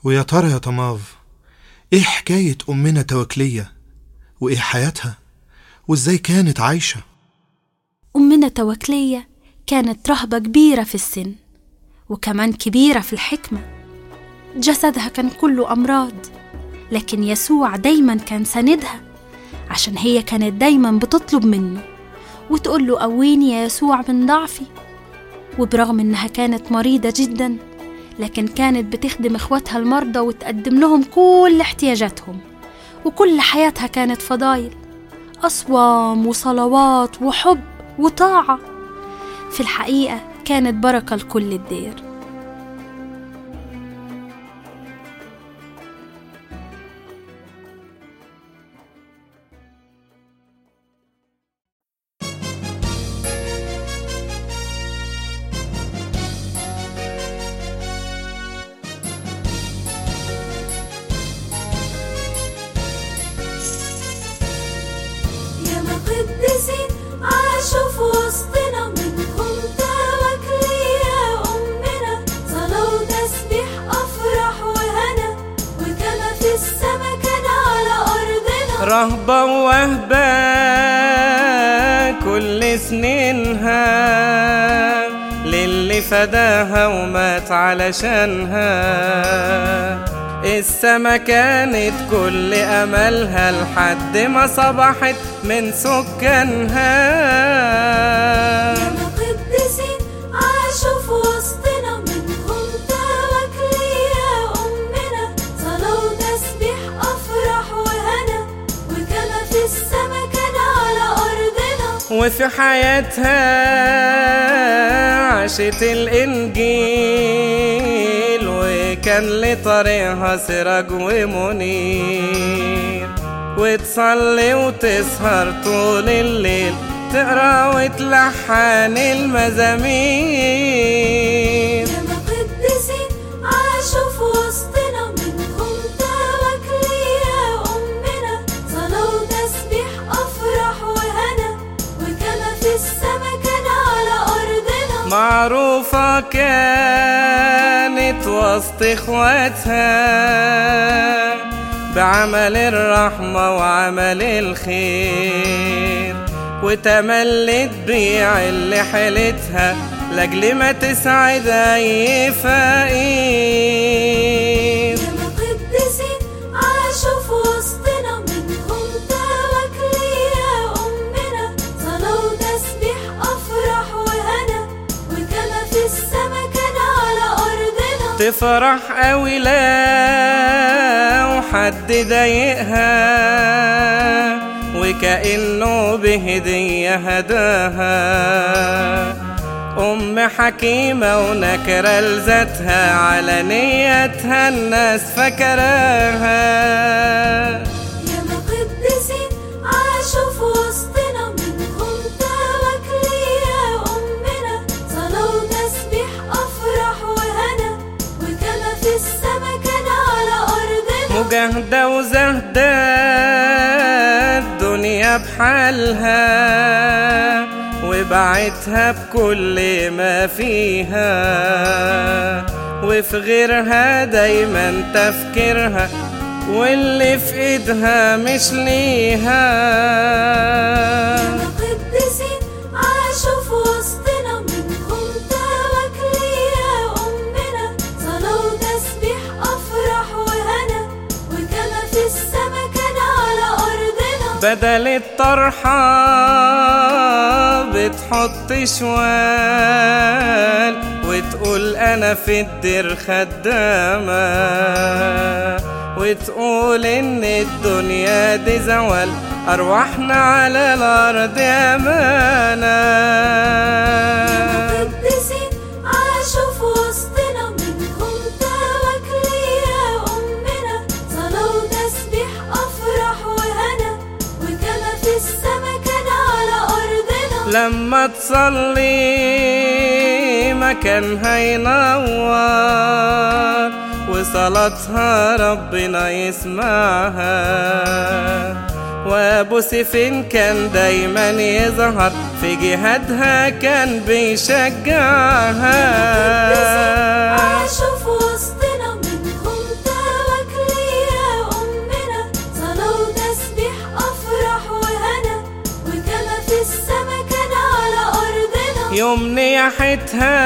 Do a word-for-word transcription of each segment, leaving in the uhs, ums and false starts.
ويا ترى يا طماف، ايه حكاية أمنا توكلية وايه حياتها وازاي كانت عايشة؟ أمنا توكلية كانت رهبة كبيرة في السن وكمان كبيرة في الحكمة. جسدها كان كله أمراض، لكن يسوع دايما كان ساندها، عشان هي كانت دايما بتطلب منه وتقول له قويني يا يسوع من ضعفي. وبرغم إنها كانت مريضة جدا، لكن كانت بتخدم إخواتها المرضى وتقدم لهم كل احتياجاتهم، وكل حياتها كانت فضايل، أصوام وصلوات وحب وطاعة. في الحقيقة كانت بركة لكل الدير. قديسين عاشوا في وسطنا، منهم توكلية أمنا، صلاة وتسبيح أفراح وهنا، وكما في السما كان على أرضنا. رهبة ووهبة كل سنينها، للي فداها ومات علشانها. السما كانت كل أملها لحد ما صبحت من سكانها. ياما قديسين عاشوا في وسطنا، منهم توكلية أمنا، صلاة وتسبيح أفراح وهنا، وكما في السما كان على أرضنا. وفي حياتها عاشت الإنجيل، وكان لطريقها سراج ومنير، وتصلي وتسهر طول الليل، تقرأ وتلحن المزامير. ياما قديسين عاشوا في وسطنا، منهم توكلية أمنا، صلاة وتسبيح أفراح وهنا، وكما في السما كان على أرضنا. معروفة كانت وسط إخواتها بعمل الرحمة وعمل الخير، وتملت بيع اللي حيلتها لأجل ما تسعد أي فقير. ياما قديسين عاشوا في وسطنا، منهم توكلية أمنا، صلاة وتسبيح أفراح وهنا، وكما في السما كان على أرضنا. تفرح أوي لو حد ضايقها، وكأنه بهدية هداها. أم حكيمة ونكرة لذاتها، على نيتها الناس فكراها. ياما قديسين عاشوا في وسطنا، منهم توكلية أمنا، صلاة وتسبيح أفراح وهنا، وكما في السما كان على أرضنا. مجاهدة وزهدة الدنيا بحالها، وبعتها بكل ما فيها، وفي غيرها دايما تفكيرها، واللي في ايدها مش ليها. ياما قديسين عاشوا في وسطنا، منهم توكلية أمنا، صلاة وتسبيح أفراح وهنا، وكما في السما كان على أرضنا. بدل الطرحة بتحط شوال، وتقول أنا في الدير خدامة، وتقول إن الدنيا دي زوال، أرواحنا على الأرض أمانة. ياما قديسين عاشوا في وسطنا، منهم توكلية أمنا، صلاة وتسبيح أفراح وهنا، وكما في السما كان على أرضنا. لما تصلي مكانها ينور، وصلاتها ربنا يسمعها. وابو سيفين كان دايما يظهر في جهادها، كان بيشجعها. عاشوا في وسطنا، منهم وبنياحتها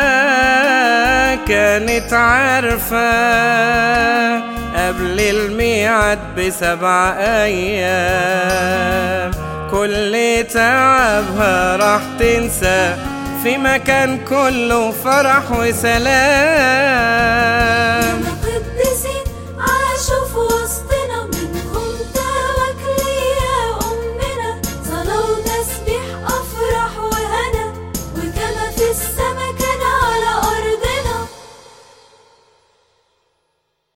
كانت عارفة قبل الميعاد بسبع أيام كل تعبها راح تنسى في مكان كله فرح وسلام.